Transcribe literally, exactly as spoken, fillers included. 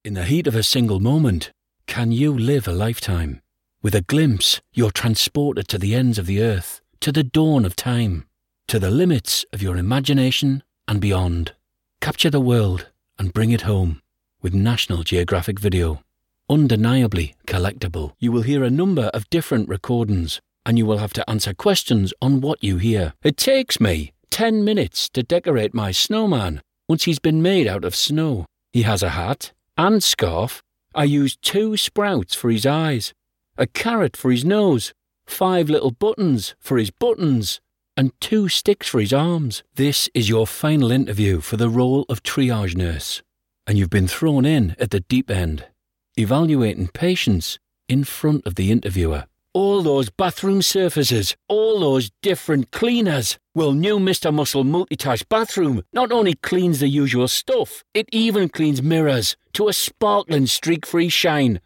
In the heat of a single moment, can you live a lifetime? With a glimpse, you're transported to the ends of the earth, to the dawn of time, to the limits of your imagination and beyond. Capture the world and bring it home with National Geographic Video. Undeniably collectible. You will hear a number of different recordings, and you will have to answer questions on what you hear. It takes me ten minutes to decorate my snowman once he's been made out of snow. He has a hat and scarf. I used two sprouts for his eyes, a carrot for his nose, five little buttons for his buttons, and two sticks for his arms. This is your final interview for the role of triage nurse, and you've been thrown in at the deep end, evaluating patients in front of the interviewer. All those bathroom surfaces, all those different cleaners. Well, new Mister Muscle Multitask Bathroom not only cleans the usual stuff, it even cleans mirrors to a sparkling streak-free shine.